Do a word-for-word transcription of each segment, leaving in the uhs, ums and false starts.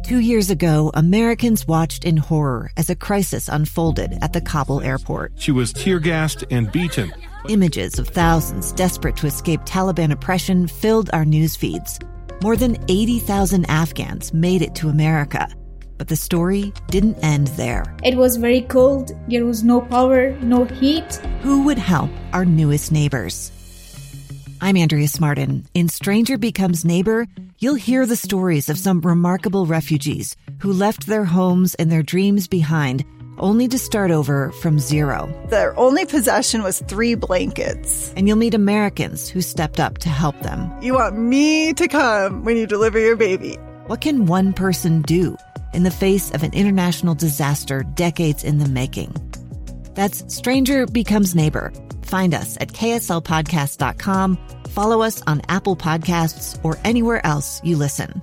Two years ago, Americans watched in horror as a crisis unfolded at the Kabul airport. She was tear-gassed and beaten. Images of thousands desperate to escape Taliban oppression filled our news feeds. More than eighty thousand Afghans made it to America. But the story didn't end there. It was very cold. There was no power, no heat. Who would help our newest neighbors? I'm Andrea Smartin. In Stranger Becomes Neighbor, you'll hear the stories of some remarkable refugees who left their homes and their dreams behind, only to start over from zero. Their only possession was three blankets. And you'll meet Americans who stepped up to help them. You want me to come when you deliver your baby. What can one person do in the face of an international disaster decades in the making? That's Stranger Becomes Neighbor. Find us at K S L podcast dot com. Follow us on Apple Podcasts or anywhere else you listen.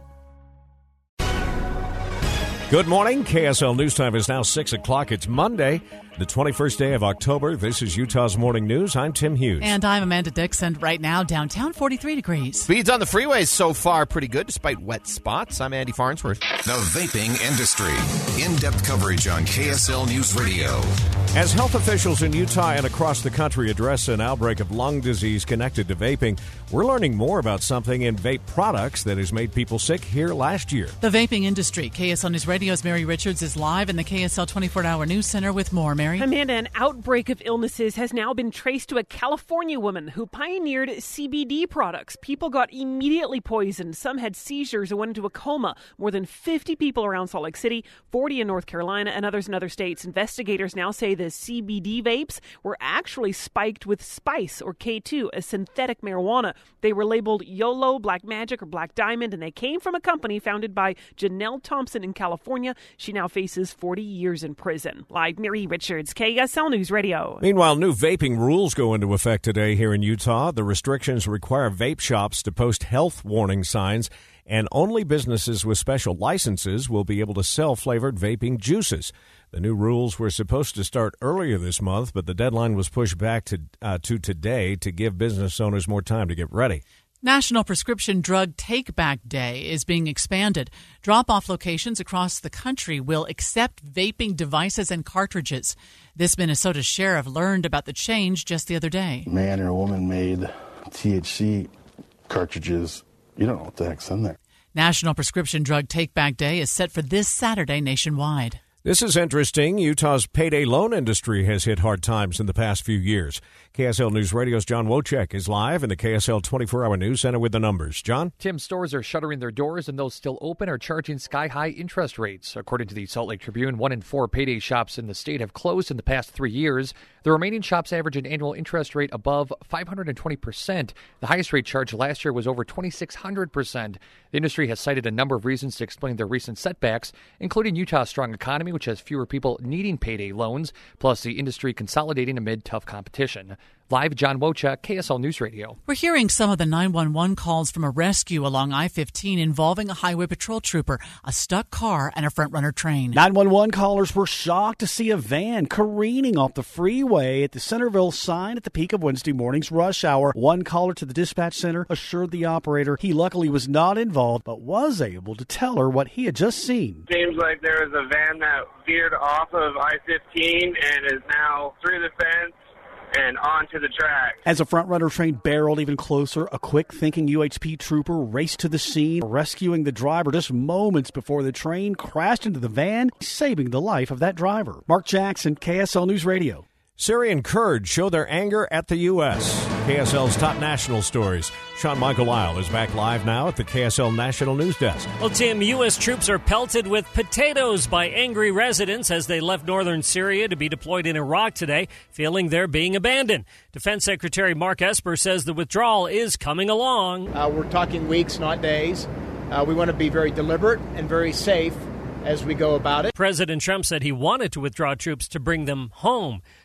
Good morning. K S L News Time is now six o'clock. It's Monday, the twenty-first day of October. This is Utah's Morning News. I'm Tim Hughes. And I'm Amanda Dixon. Right now, downtown, forty-three degrees. Speeds on the freeways so far pretty good, despite wet spots. I'm Andy Farnsworth. The vaping industry. In-depth coverage on K S L News Radio. As health officials in Utah and across the country address an outbreak of lung disease connected to vaping, we're learning more about something in vape products that has made people sick here last year. The vaping industry. K S L News Radio's Mary Richards is live in the K S L twenty-four hour News Center with more. Mary? Amanda, an outbreak of illnesses has now been traced to a California woman who pioneered C B D products. People got immediately poisoned. Some had seizures and went into a coma. More than fifty people around Salt Lake City, forty in North Carolina, and others in other states. Investigators now say the C B D vapes were actually spiked with spice, or K two, a synthetic marijuana. They were labeled YOLO, Black Magic, or Black Diamond, and they came from a company founded by Janelle Thompson in California. She now faces forty years in prison. Live, Mary Richards, K S L News Radio. Meanwhile, new vaping rules go into effect today here in Utah. The restrictions require vape shops to post health warning signs, and only businesses with special licenses will be able to sell flavored vaping juices. The new rules were supposed to start earlier this month, but the deadline was pushed back to uh, to today to give business owners more time to get ready. National Prescription Drug Take-Back Day is being expanded. Drop-off locations across the country will accept vaping devices and cartridges. This Minnesota sheriff learned about the change just the other day. A man or a woman made T H C cartridges. You don't know what the heck's in there. National Prescription Drug Take-Back Day is set for this Saturday nationwide. This is interesting. Utah's payday loan industry has hit hard times in the past few years. K S L News Radio's John Wojcik is live in the K S L twenty-four hour News Center with the numbers. John? Tim, stores are shuttering their doors, and those still open are charging sky-high interest rates. According to the Salt Lake Tribune, one in four payday shops in the state have closed in the past three years. The remaining shops average an annual interest rate above five hundred twenty percent. The highest rate charged last year was over twenty-six hundred percent. The industry has cited a number of reasons to explain their recent setbacks, including Utah's strong economy, which has fewer people needing payday loans, plus the industry consolidating amid tough competition. Live, John Wojcik, K S L News Radio. We're hearing some of the nine one one calls from a rescue along I fifteen involving a highway patrol trooper, a stuck car, and a front-runner train. nine one one callers were shocked to see a van careening off the freeway at the Centerville sign at the peak of Wednesday morning's rush hour. One caller to the dispatch center assured the operator he luckily was not involved, but was able to tell her what he had just seen. Seems like there was a van that veered off of I fifteen and is now through the fence and onto the track. As a front-runner train barreled even closer, a quick-thinking U H P trooper raced to the scene, rescuing the driver just moments before the train crashed into the van, saving the life of that driver. Mark Jackson, K S L News Radio. Syrian Kurds show their anger at the U S. K S L's top national stories. Sean Michael Lyle is back live now at the K S L National News Desk. Well, Tim, U S troops are pelted with potatoes by angry residents as they left northern Syria to be deployed in Iraq today, feeling they're being abandoned. Defense Secretary Mark Esper says the withdrawal is coming along. Uh, we're talking weeks, not days. Uh, we want to be very deliberate and very safe as we go about it. President Trump said he wanted to withdraw troops to bring them home.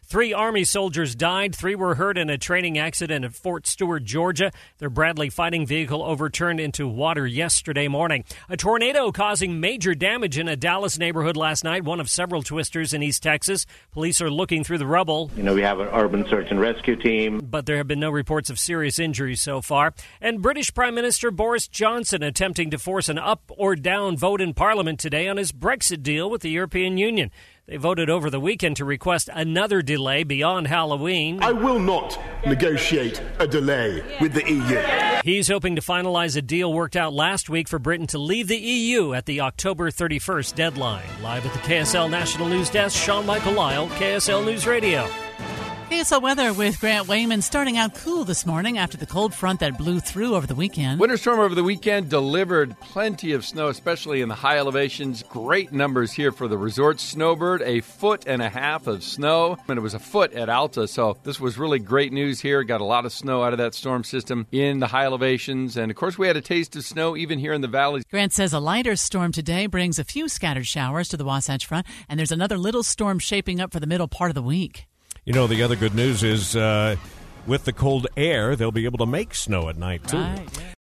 Three Army soldiers died. Three were hurt in a training accident at Fort Stewart, Georgia. Their Bradley fighting vehicle overturned into water yesterday morning. A tornado causing major damage in a Dallas neighborhood last night, one of several twisters in East Texas. Police are looking through the rubble. You know, we have an urban search and rescue team. But there have been no reports of serious injuries so far. And British Prime Minister Boris Johnson attempting to force an up or down vote in Parliament today on his Brexit deal with the European Union. They voted over the weekend to request another delay beyond Halloween. I will not negotiate a delay with the E U. He's hoping to finalize a deal worked out last week for Britain to leave the E U at the October thirty-first deadline. Live at the K S L National News Desk, Sean Michael Lyle, K S L News Radio. K S L weather with Grant Wayman. Starting out cool this morning after the cold front that blew through over the weekend. Winter storm over the weekend delivered plenty of snow, especially in the high elevations. Great numbers here for the resort snowbird. A foot and a half of snow, and it was a foot at Alta, so this was really great news here. Got a lot of snow out of that storm system in the high elevations, and of course we had a taste of snow even here in the valleys. Grant says a lighter storm today brings a few scattered showers to the Wasatch Front, and there's another little storm shaping up for the middle part of the week. You know, the other good news is uh, with the cold air, they'll be able to make snow at night, too. Right, yeah.